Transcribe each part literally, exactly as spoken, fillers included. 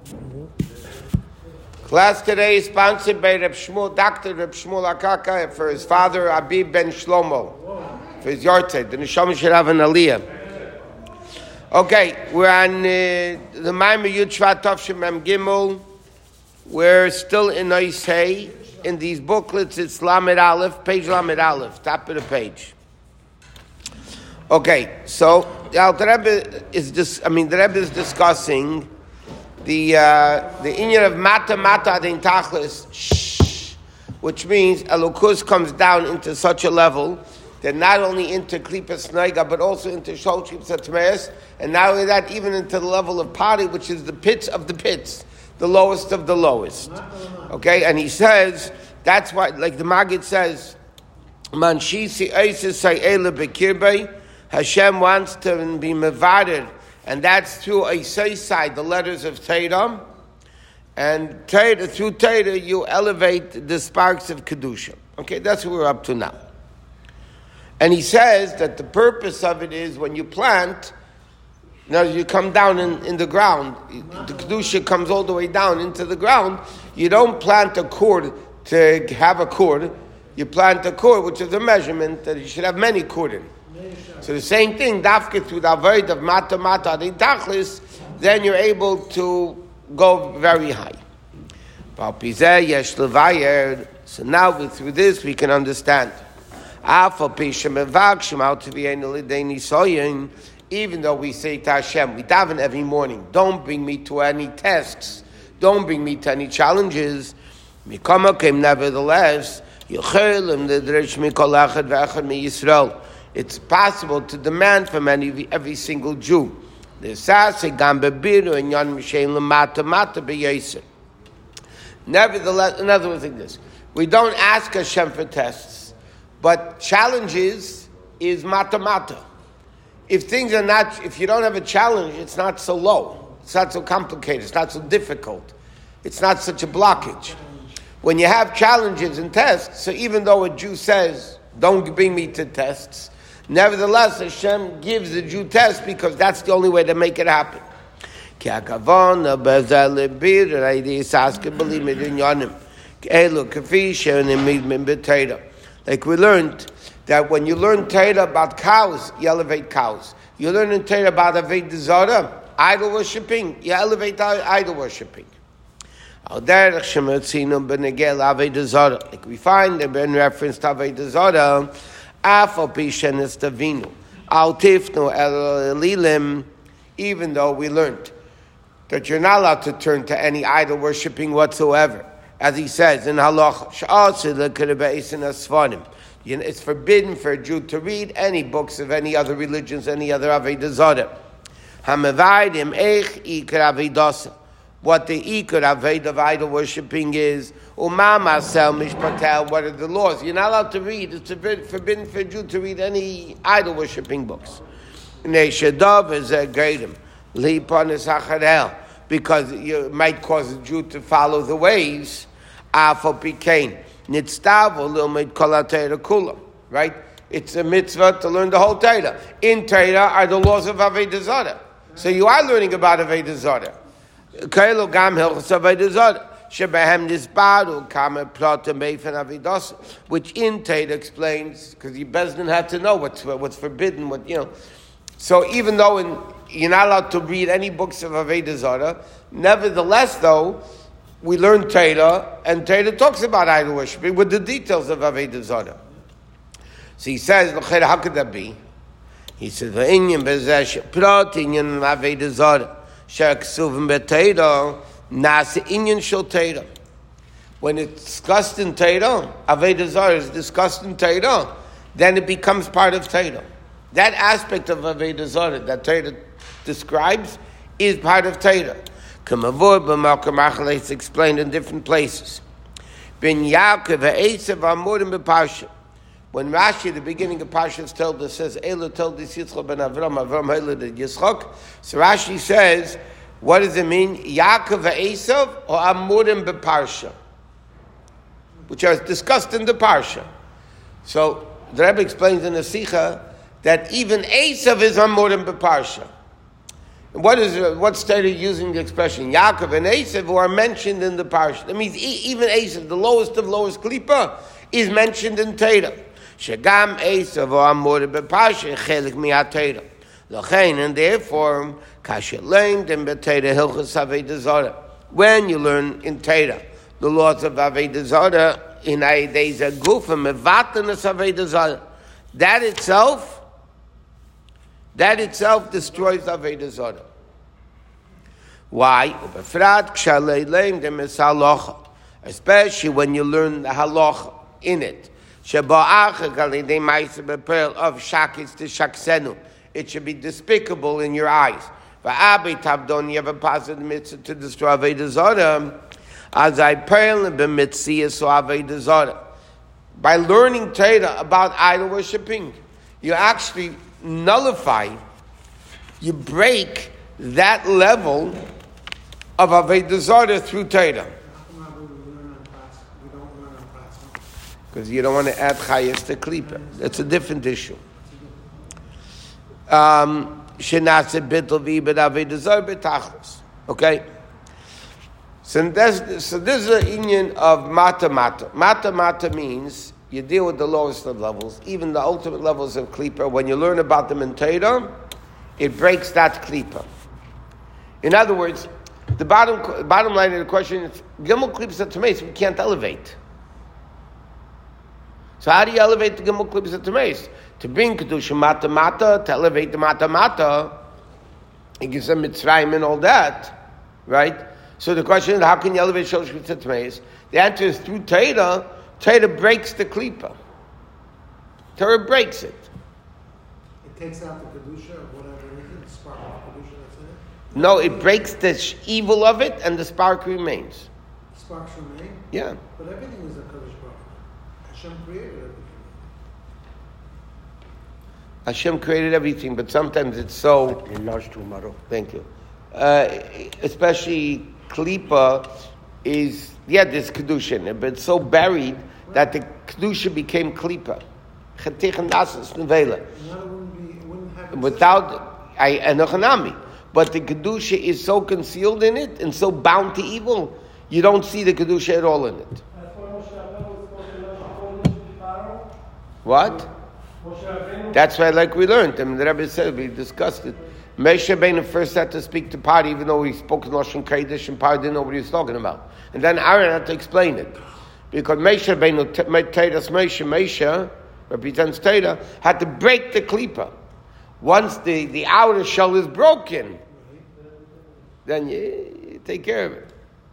Class today is sponsored by Reb Shmuel, Doctor Reb Shmuel Akaka, for his father, Abib Ben Shlomo, for his yahrzeit. The neshama should have an aliyah. Okay, we're on uh, the Maimer Yud Shvat Tov Mem Gimel. We're still in Oisei. In these booklets, it's Lamed Aleph, page Lamed Aleph, top of the page. Okay, so the Alter Rebbe is dis- I mean, the Rebbe is discussing the uh, the inyan of Mata Mata Adin Tachlis, shh, which means Elokus comes down into such a level that not only into Klipas Neiga, but also into Shol Klipas Atmeis, and not only that, even into the level of Pari, which is the pits of the pits, the lowest of the lowest. Okay, and he says, that's why, like the Maggid says, Man Shisi Eises Say'ele Bekirbei, Hashem wants to be mevared, and that's through a say side, the letters of Torah, and Torah, through Torah you elevate the sparks of Kedusha. Okay, that's what we're up to now. And he says that the purpose of it is when you plant, you know, you come down in, in the ground, the Kedusha comes all the way down into the ground, you don't plant a cord to have a cord, you plant a cord, which is a measurement that you should have many cord in. So the same thing, dafke through the avoid of mata mata adin tachlis, then you're able to go very high. So now through this we can understand. Even though we say to Hashem, we daven every morning, don't bring me to any tests, don't bring me to any challenges. Nevertheless, it's possible to demand from any, every single Jew. Nevertheless, in other words, like this, we don't ask Hashem for tests, but challenges is mata mata. If things are not, if you don't have a challenge, it's not so low, it's not so complicated, it's not so difficult, it's not such a blockage. When you have challenges and tests, so even though a Jew says, don't bring me to tests, nevertheless, Hashem gives the Jew tests because that's the only way to make it happen. Like we learned that when you learn Torah about cows, you elevate cows. You learn in Torah about Avodah Zarah, idol worshipping, you elevate idol worshipping. Like we find in reference to Avodah Zarah, even though we learned that you're not allowed to turn to any idol worshipping whatsoever, as he says in Halacha, it's forbidden for a Jew to read any books of any other religions, any other Avodah Zarah. What the ikar aved of idol worshipping is, umama sel mishpatel. What are the laws? You're not allowed to read. It's forbidden for a Jew to read any idol worshipping books. Neshadav is a greidim lipanis hacharel, because you might cause a Jew to follow the ways. Afal pikein nitztavu lilmid kol haTorah kula. Right? It's a mitzvah to learn the whole Torah. In Torah are the laws of Avodah Zarah. So you are learning about Avodah Zarah. Which in Torah explains, because the Bezdin had to know what's what's forbidden, what you know. So even though in, you're not allowed to read any books of Avodah Zarah, nevertheless, though, we learn Torah, and Torah talks about idol worshiping with the details of Avodah Zarah. So he says, how could that be? He says, Avodah Zarah. When it's discussed in Torah, Avodah Zarah is discussed in Torah, then it becomes part of Torah. That aspect of Avodah Zarah that Torah describes is part of Torah. It's explained in different places. When Rashi, the beginning of Parshas told us, says, Ela told this Yitzchak ben Avram, Avram Ela did Yitzchak. So Rashi says, what does it mean? Yaakov Esav or Amurim beParsha? Which are discussed in the Parsha. So the Rebbe explains in the Sikha that even Esav is Amurim beParsha. What is what's Torah using the expression? Yaakov and Esav who are mentioned in the parsha. That means even Esav, the lowest of lowest klipa, is mentioned in Torah. Shegam Esav or Amor beparsha chelik mi'atera. L'chein, and therefore kasher learned in Torah hilchos avodah zarah. When you learn in Torah the laws of avodah zarah in ayidei zagufa mevatanas avodah zarah, that itself. That itself destroys avodah zarah. Why? Especially when you learn the halacha in it. Of shakis to shaksenu. It should be despicable in your eyes. You have a positive mitzvah to destroy avodah zarah. As I pearl in avodah zarah. By learning Torah about idol worshipping, you actually nullify, you break that level of avodah zarah through Torah. Because you don't want to add chayas to klipa. That's a different issue. Um, okay? So, that's, so this is an union of mata mata. Mata mata means you deal with the lowest of levels, even the ultimate levels of klipa. When you learn about them in Torah, it breaks that klipa. In other words, the bottom bottom line of the question is, Gimel klipa tameis, we can't elevate. So how do you elevate the Gimel klipa tameis? To bring kedusha mata mata, to elevate the mata mata, it gives them Mitzrayim and all that, right? So the question is, how can you elevate shalosh klipa tameis? The answer is through Torah. Torah breaks the klipa. Torah breaks it. It takes out the kedusha or whatever it is, the spark of kedusha that's in it? No, it breaks the sh- evil of it and the spark remains. The sparks remain? Yeah. But everything is a Kadosh Baruch. Hashem created everything. Hashem created everything, but sometimes it's so... Thank you. Uh, especially klipa is... Yeah, there's kedusha in it, but it's so buried that the kedusha became klipa. Without I enochanami, but the kedusha is so concealed in it and so bound to evil, you don't see the kedusha at all in it. What? That's why, like we learned, I mean, the Rebbe said, we discussed it. Moshe Rabbeinu first had to speak to Pari, even though he spoke in Lashon Kodesh, and Pari didn't know what he was talking about. And then Aaron had to explain it. Because Moshe Rabbeinu, Teiras Moshe, Moshe, represents Torah, had to break the klipa. Once the, the outer shell is broken, then you, you take care of it.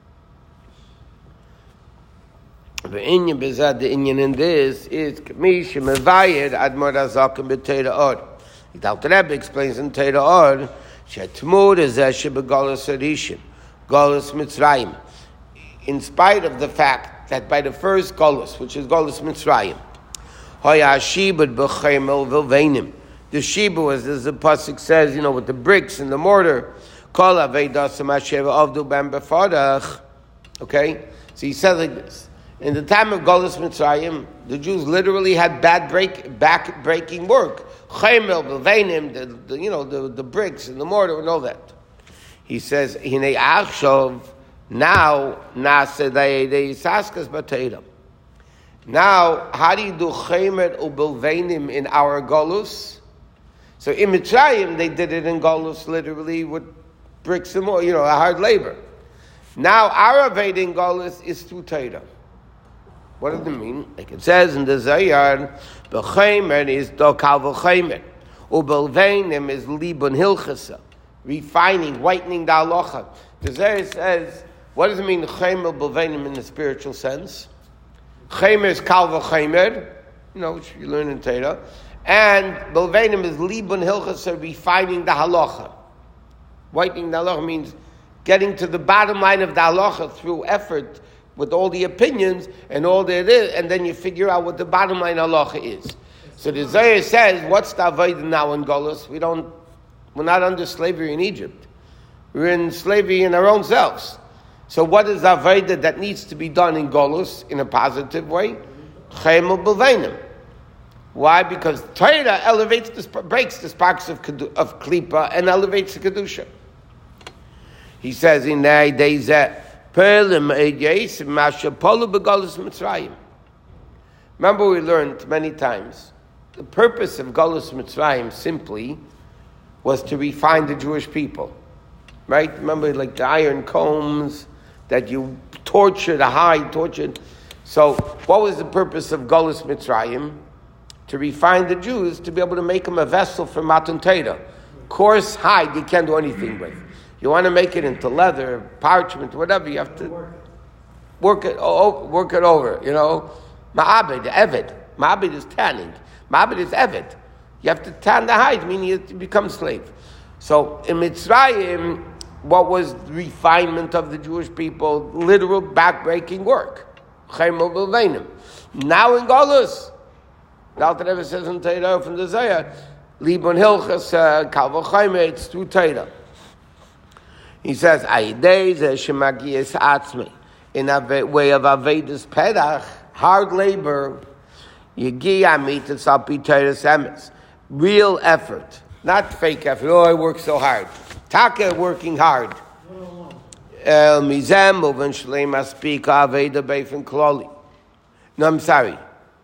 The inyan bezad, the inyan in this is Kamish Mevayed Admor Azakim B'Torah Or. The Alter Rebbe explains in Torah Or, Shetmur Ezeh Shebegalus Arishin, Galus Mitzrayim. In spite of the fact that by the first Galus, which is Galus Mitzrayim, Hoya Shibud B'Chemel Vilveinim. The Shibud, as the pasuk says, you know, with the bricks and the mortar, Kol Aveidas Masheva Avdu Bam Befarach. Okay, so he says like this. In the time of Galus Mitzrayim, the Jews literally had bad break, back breaking work. Chemel, B'Veinim, the, the you know the, the bricks and the mortar and all that. He says, Hinei Achshov, now Nasedei Saskas Bateiram. Now, how do you do Chemer u'B'Veinim in our Galus? So in Mitzrayim, they did it in Galus literally with bricks and mortar, you know, hard labor. Now our Vedic Galus is through Torah. What does it mean? Like it says in the Zayar, B'chaymer is dokal v'chaymer, u'belveinim is libun hilchasa, refining, whitening the halacha. The Zayar says, what does it mean chaymer b'lveinim in the spiritual sense? Chaymer is kal v'chaymer, you know, which you learn in Torah, and b'lveinim is libun hilchasa, refining the halacha. Whitening the halacha means getting to the bottom line of the halacha through effort, with all the opinions and all that it is, and then you figure out what the bottom line halacha is. So the Zohar says, what's the avodah now in Golus? We don't, we're not under slavery in Egypt. We're in slavery in our own selves. So what is the avodah that needs to be done in Golus in a positive way? Chemel b'veinim. Why? Because Torah elevates, the, breaks the sparks of, of klipa and elevates the kedusha. He says in the days that remember we learned many times the purpose of Galus Mitzrayim simply was to refine the Jewish people. Right? Remember like the iron combs that you tortured, the hide, tortured. So what was the purpose of Galus Mitzrayim? To refine the Jews, to be able to make them a vessel for Matan Torah. Coarse hide you can't do anything with. You want to make it into leather, parchment, whatever, you have to work it, oh, work it over, you know. Ma'abed, Eved. Ma'abed is tanning. Ma'abed is Eved. You have to tan the hide, meaning you become slave. So in Mitzrayim, what was the refinement of the Jewish people? Literal back-breaking work. Now in Golus, the Alter Rebbe says in Torah from the Zohar, Libon Hilchas Kal V'Chomer, it's through Torah. He says, Ayidei ze shemagiyas atzmi, in a way of Avedis Pedach, hard labor, Yegiya mitzvahs al pi Torah's emes, real effort, not fake effort. Oh, I work so hard. Taka working hard. El mizem uven shleim aspik aveda beifin kloli. No, I'm sorry.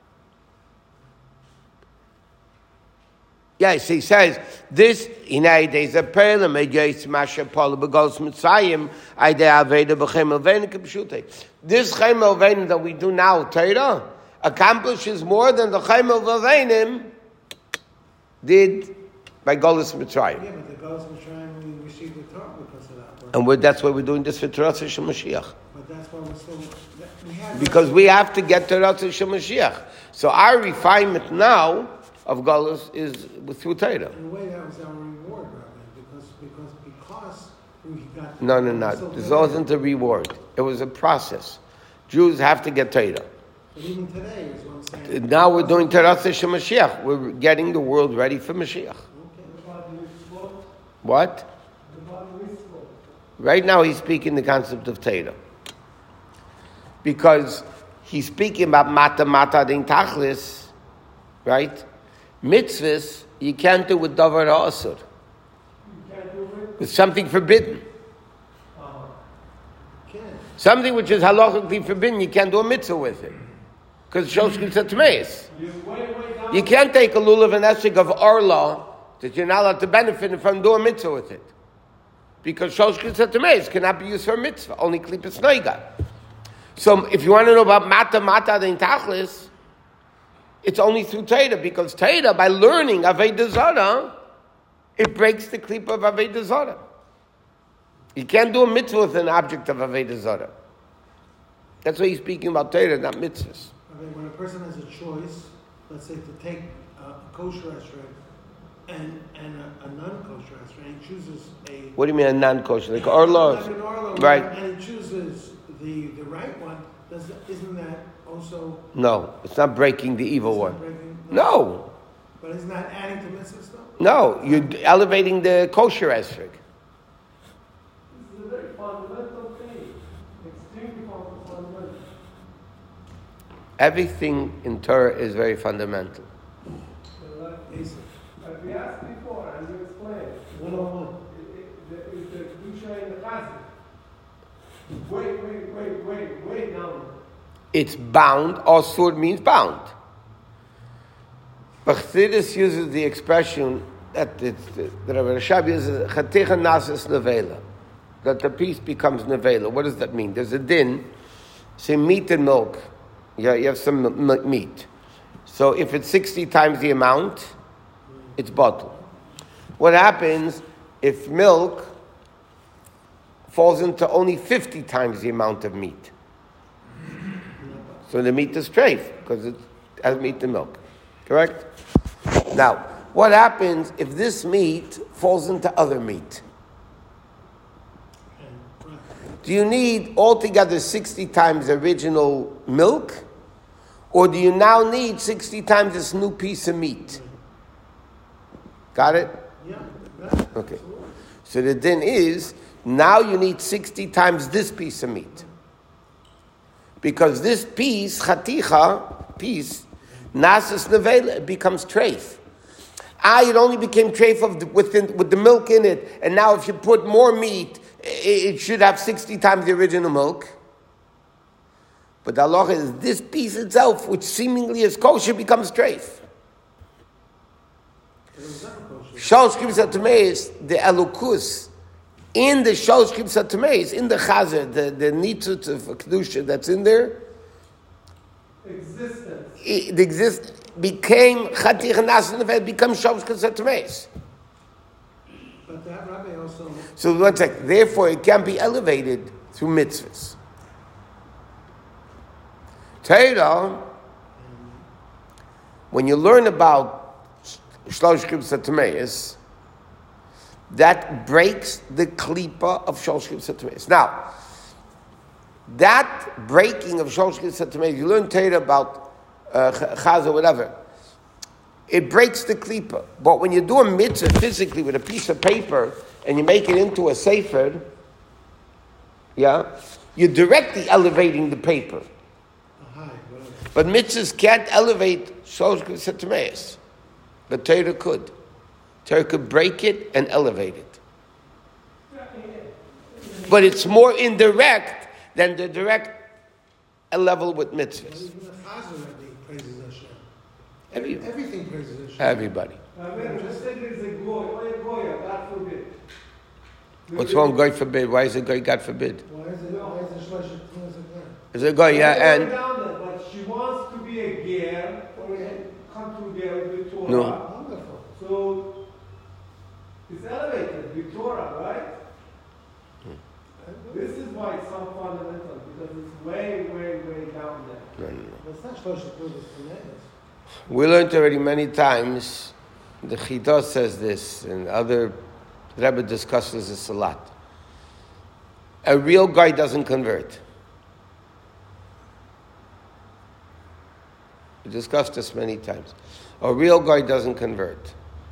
Yes, he says this in days a pearl made yes masha paul begos mitzayim ide aveda bechem elven kibshute. This chem elven that we do now, Torah, accomplishes more than the chem elvenim did by Golus Mitzrayim. Yeah, but the Golus Mitzrayim, we received the Torah because of that. And we're, that's why we're doing this for Torah Shel Mashiach. But that's why we're still... We have because we have to get Torah Shel Mashiach. So our refinement now of Golus is through Torah. In a way, that was our reward, Rabbi, because, because, because we got... No, no, no. This wasn't a reward. It was a process. Jews have to get Torah. But even today is what I'm saying. Now we're doing Torah Shel Mashiach. We're getting the world ready for Mashiach. What? Right now he's speaking the concept of Torah. Because he's speaking about Mata Mata Din Tachlis, right? Mitzvahs, you can't do with Davar Asur. With something forbidden. Something which is halachically forbidden, you can't do a mitzvah with it. Because it shows Tmeis. You can't take a lulav and esrog of Orla that you're not allowed to benefit from doing a mitzvah with it. Because Shosh Klippus Tmeis cannot be used for a mitzvah, only Klippus Noiga. So if you want to know about Mata Mata Din Tachlis, it's only through Torah, because Torah, by learning Avodah Zarah, it breaks the Klippa of Avodah Zarah. You can't do a mitzvah with an object of Avodah Zarah. That's why he's speaking about Torah, not mitzvahs. I mean, when a person has a choice, let's say to take a kosher restaurant and and a, a non-kosher restaurant, he chooses a... What do you mean a non-kosher? Like Orlo? Like an Orlo, right. And he chooses the, the right one, does that, isn't that also... No, it's not breaking the evil one. Breaking, no. no. But isn't that adding to mitzvahs though? No, you're elevating the kosher esrog. This is a very fundamental thing. Extremely fundamental. Everything in Torah is very fundamental. Like we asked before, and you explained. one oh one. The Kedusha in the Chazan. Wait, wait, wait, wait, wait now. It's bound. Asur means bound. But Chassidus uses the expression that it's, the Rabbi Rashab uses Chaticha Nasis Nevela, that the piece becomes Nevela. What does that mean? There's a din, say meat and milk. Yeah, you have some m- meat. So if it's sixty times the amount, it's bottled. What happens if milk falls into only fifty times the amount of meat? So the meat is treif, because it has meat and milk. Correct? Now, what happens if this meat falls into other meat? Do you need altogether sixty times the original milk? Or do you now need sixty times this new piece of meat? Got it? Yeah. Okay. So the din is, now you need sixty times this piece of meat. Because this piece, chaticha, piece, nasis nevela, it becomes treif. Ah, it only became treif of the, with, the, with the milk in it, and now if you put more meat, it, it should have sixty times the original milk. But the halacha is this piece itself, which seemingly is kosher, becomes treif. Shalosh Kibsat Tameis, the elukus, in the Shalosh Kibsat Tameis, in the chazer, the, the nitzut of kedusha that's in there, Existence. it, the exist became chatich nas in the fact becomes Shalosh Kibsat Tameis. But that rabbi also. So one sec. Therefore, it can be elevated through mitzvahs. Torah, when you learn about Shlosh Kibsat Tameis, that breaks the klipa of Shlosh Kibsat Tameis. Now, that breaking of Shlosh Kibsat Tameis, you learn Torah about uh, Chaz or whatever, it breaks the klipa. But when you do a mitzvah physically with a piece of paper and you make it into a sefer, yeah, you're directly elevating the paper. But mitzvahs can't elevate Shlosh Kibsat Tameis. But Torah could. Torah could break it and elevate it. But it's more indirect than the direct level with mitzvahs. Even the chazer rabbi praises Hashem. Every, Everything praises Hashem. everybody. I mean, just think there's a goy, or a goy, God forbid. What's wrong? God forbid. Why is it God? God forbid. Why is it? Why is it shlosh Kibsat Tameis? Is it God? Yeah, and Down there, but she wants to be a ger, or a- come together with Torah. No. Wonderful. So it's elevated with Torah, right? This is why it's so fundamental, because it's way, way, way down there. no, no, no. But it's not shlosh Kibsat Tameis. We learned already many times. The Chidah says this, and other Rebbe discusses this a lot. A real guy doesn't convert. We discussed this many times. A real guy doesn't convert.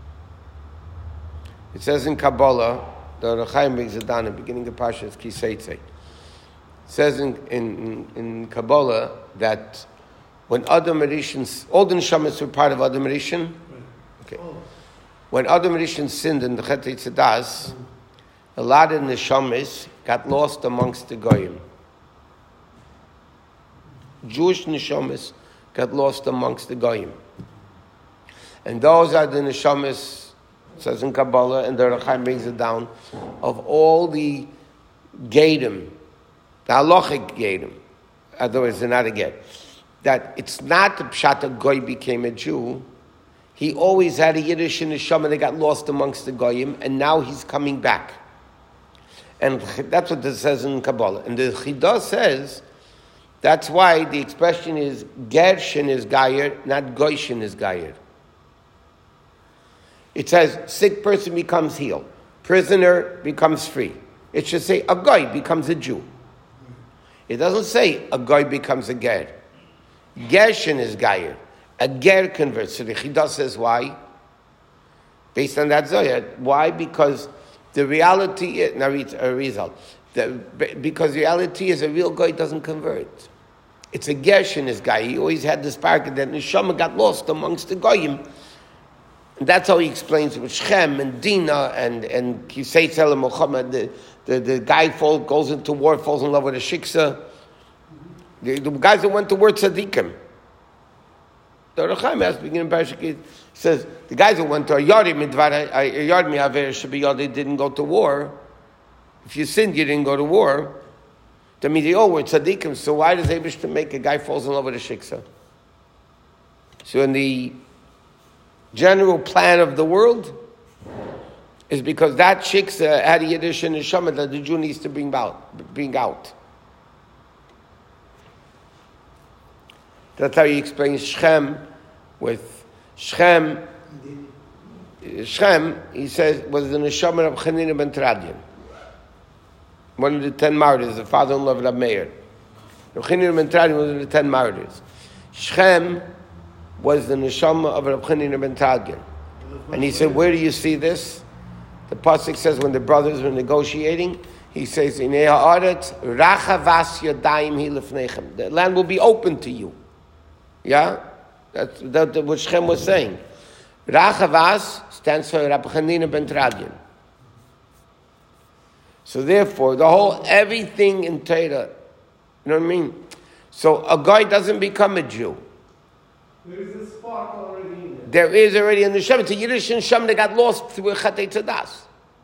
It says in Kabbalah, the Orach Chaim brings it down in the beginning of Parshas Ki Seitzei. It says in, in, in Kabbalah that when Adam Rishon, all the neshamas were part of Adam Rishon. Okay. When Adam Rishon sinned in the Chet Tzadas, a lot of neshamas got lost amongst the goyim. Jewish neshamas got lost amongst the goyim. And those are the neshamas, it says in Kabbalah, and the Orach Chaim brings it down, of all the gedim, the halachic gedim, otherwise they're not a get, that it's not the pshat a goy became a Jew. He always had a Yiddish neshama that got lost amongst the goyim, and now he's coming back. And that's what this says in Kabbalah. And the Chidah says, that's why the expression is Gershin is Gayer, not Goyshin is Gayer. It says sick person becomes healed, prisoner becomes free. It should say a goy becomes a Jew. It doesn't say a goy becomes a ger. Gershin is Gayer. A ger converts. So the Chidah says why? Based on that Zohar. Why? Because the reality is, now it's a result. The, because the reality is a real guy doesn't convert. It's a Gershin is guy. He always had this parak that neshama got lost amongst the goyim. And that's how he explains it with Shem and Dina and and Kisei Tzela Muhammad. The, the the guy fall, goes into war, falls in love with a shiksa. The, the guys that went to war tzaddikim. The Orach Chaim has beginning Parashah says the guys that went to a Yarim Midvar a Yarim Aver Shabiyah, they didn't go to war. If you sinned, you didn't go to war. That means they all were tzaddikim. So why does Eibush to make a guy falls in love with a shiksa? So in the general plan of the world is because that shiksa had a Yiddish and a neshama that the Jew needs to bring out. Bring out. That's how he explains Shechem with Shechem. Shechem, he says, was the neshama of Chanina ben Tradian, one of the ten martyrs, the father-in-law of Rab Meir. Chanina ben Tradian was one of the ten martyrs. Shechem was the neshama of Rab Chanina ben Tradian. And he said, where do you see this? The pasuk says when the brothers were negotiating, he says, "In ha'aretz rachavas yadayim hi lefnechem." The land will be open to you. Yeah, that's that, that what Shechem was saying. Rachavas stands for Rab Chanina ben Tradian. So therefore, the whole, everything in Torah, you know what I mean? So a guy doesn't become a Jew. There is a spark already in there. There is already a neshama. It's a Yiddish neshama that got lost through a chatei tzadas.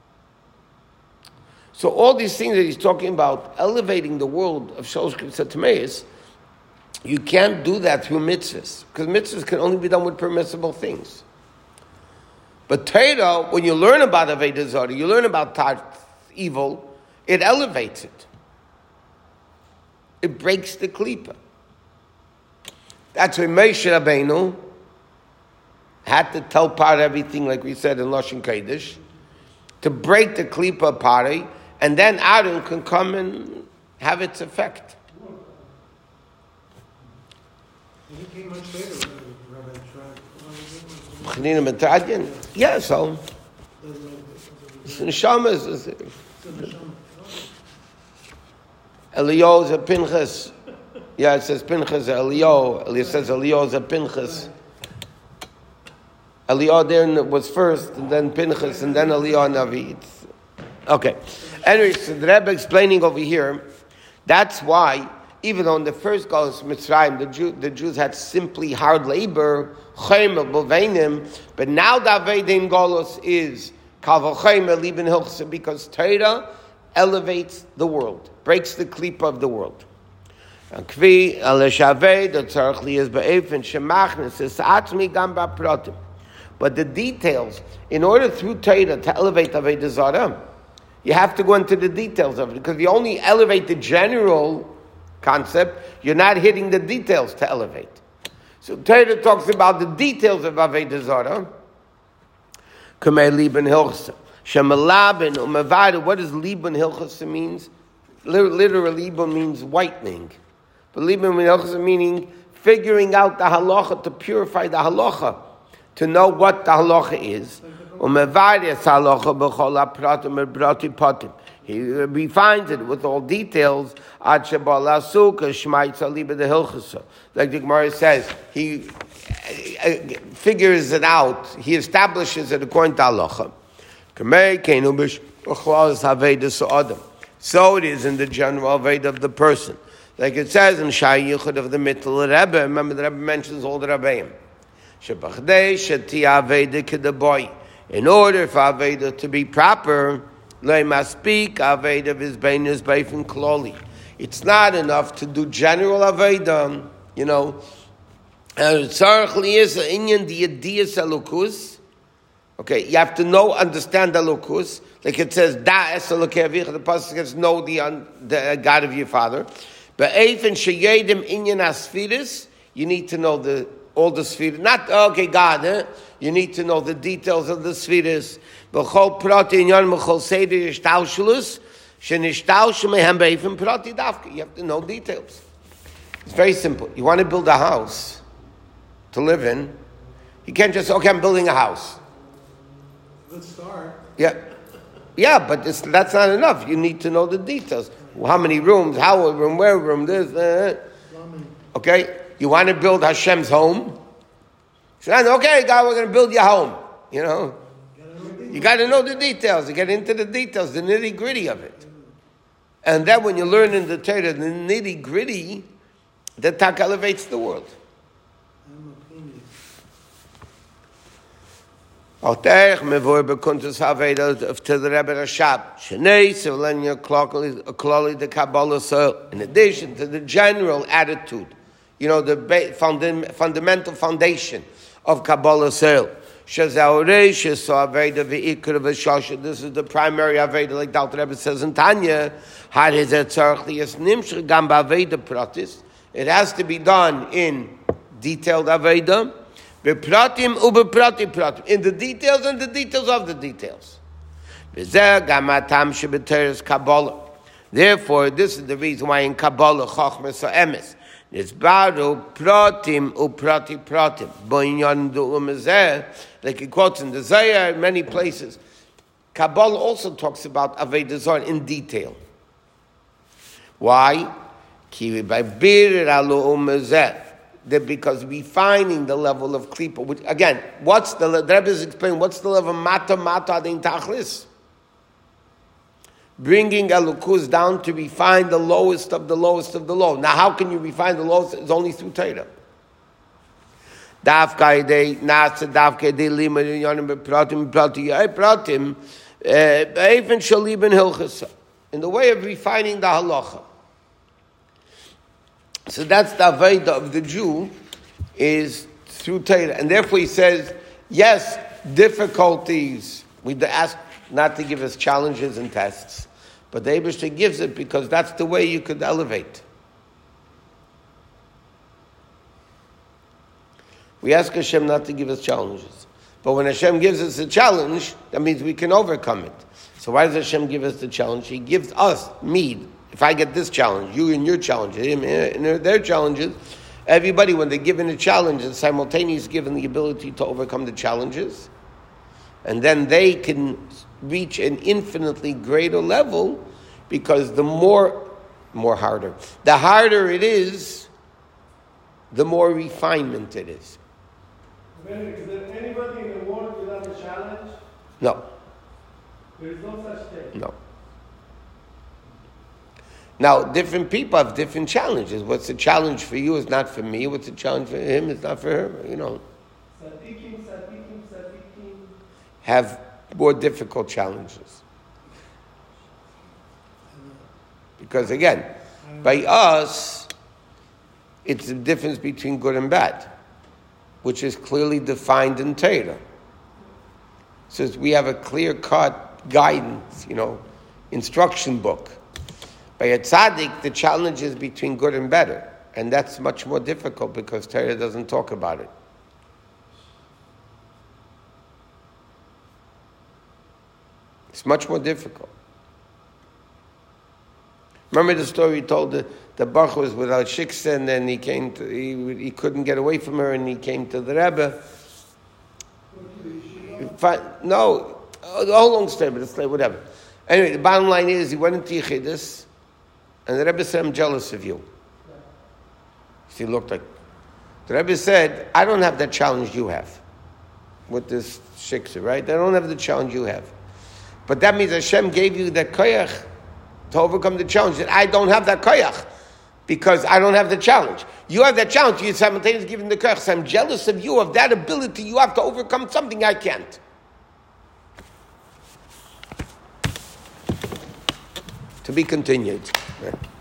So all these things that he's talking about, elevating the world of Shalosh Kritzat Tameis, you can't do that through mitzvahs, because mitzvahs can only be done with permissible things. But Torah, when you learn about Avodah Zarah, you learn about tar, evil, it elevates it. It breaks the klipa. That's why Moshe Rabbeinu had to tell apart everything, like we said in Lashon Kodesh, to break the klipa apart, and then Aaron can come and have its effect. He came much later, Rabbi Shrak. Chanina Matadyan? Yeah, so. It's neshama is Eliyahu is a Pinchas. Yeah, it says Pinchas Eliyahu. It says Eliyahu is a Pinchas. Eliyahu there was first, and then Pinchas, and then Eliyahu Navi. It's, okay. Anyway, so the Rebbe explaining over here, that's why, even though in the first Galus Mitzrayim, the, Jew, the Jews had simply hard labor, but now the Avedim Galus is because Torah elevates the world, breaks the klipa of the world. But the details, in order through Torah to elevate Avodah Zarah, you have to go into the details of it, because if you only elevate the general concept, you're not hitting the details to elevate. So Torah talks about the details of Avodah Zarah. Kamei Liban Hilchsa. Shemalabin umavada. What does Liban Hilchsa means? Literally, Liban means whitening. But Liban Hilchsa meaning figuring out the halacha, to purify the halacha, to know what the halacha is. Umavada halacha b'chol hapratim u'brati patim. He refines it with all details. Ad shebal asuka shmaitza liba the hilchasa. Like the Gemara says, he figures it out. He establishes it according to halacha. So it is in the general aveda of the person. Like it says in Shai Yichud of the Mittel Rebbe. Remember the Rebbe mentions all the Rebbeim. In order for aveda to be proper, it's not enough to do general aveda, you know. Okay, you have to know, understand the lukus. Like it says, da es elokei the pasuk says, know the, the God of your father. But even sheyedim inyan asfiris, you need to know the all the spheres. Not okay, God. Eh? You need to know the details of the spheres. B'chol prati inyan b'chol seder yishtaushlus shenishtaushu mehem beifim prati dafka. You have to know details. It's very simple. You want to build a house to live in. You can't just okay, I'm building a house. Good start. Yeah, yeah, but it's, that's not enough. You need to know the details. How many rooms? How a room? Where room? This. Uh, okay. You want to build Hashem's home? So, okay, God, we're going to build your home. You know, you got to know the details. You get into the details, the nitty gritty of it, and then when you learn in the Torah the nitty gritty, the tak elevates the world. Auch der mevor bekuntes haveda to the Rebbe Rashab. Shnei Sevlenya Klali the Kabbalah soil. In addition to the general attitude, you know, the ba- funda- fundamental foundation of Kabbalah soil. This is the primary Aveda, like Doctor Rebbe says in Tanya. It has to be done in detailed Aveda. Bepratim ubeprati pratim. In the details and the details of the details. Therefore, this is the reason why in Kabbalah, Chochmas or Emes, it's baru pratim uprati pratim. Boinyan du umezeh, like he quotes in the Zayar in many places. Kabbalah also talks about Avodah Zarah in detail. Why? Ki by bir alu umezeh. That because refining the level of klipa, which again, what's the the Rebbe is explaining? What's the level of mata mata adin tachlis? bringing Elokus down to refine the lowest of the lowest of the low. Now, how can you refine the lowest? It's only through Torah. Dafka de nasa dafka de lima yonim bepratim prati ay pratim even shalibin hilchasa, in the way of refining the halacha. So that's the avodah of the Jew, is through Torah, and therefore he says, yes, difficulties. We ask not to give us challenges and tests, but the Eibishter gives it because that's the way you could elevate. We ask Hashem not to give us challenges. But when Hashem gives us a challenge, that means we can overcome it. So why does Hashem give us the challenge? He gives us, me, if I get this challenge, you and your challenges, him and their challenges, everybody, when they're given a challenge, is simultaneously given the ability to overcome the challenges. And then they can reach an infinitely greater level, because the more, more harder, the harder it is, the more refinement it is. Is there anybody in the world without a challenge? No. There is no such thing. No. Now, different people have different challenges. What's a challenge for you is not for me. What's a challenge for him is not for her. You know. Sadiqim, sadiqim, sadiqim. Have more difficult challenges. Because again, by us, it's the difference between good and bad, which is clearly defined in Torah. So we have a clear-cut guidance, you know, instruction book. By a tzaddik, the challenge is between good and better, and that's much more difficult because Torah doesn't talk about it. It's much more difficult. Remember the story he told, the, the Baruch was without shiksa, and then he came to, he, he couldn't get away from her, and he came to the Rebbe. No, the whole long story, but it's like whatever. Anyway, the bottom line is, he went into Yechidus, and the Rebbe said, I'm jealous of you. He looked like, the Rebbe said, I don't have that challenge you have with this shiksa, right? I don't have the challenge you have. But that means Hashem gave you that koyach to overcome the challenge, that I don't have that koyach, because I don't have the challenge. You have that challenge, you're simultaneously giving the koyach. So I'm jealous of you, of that ability you have to overcome something I can't. To be continued.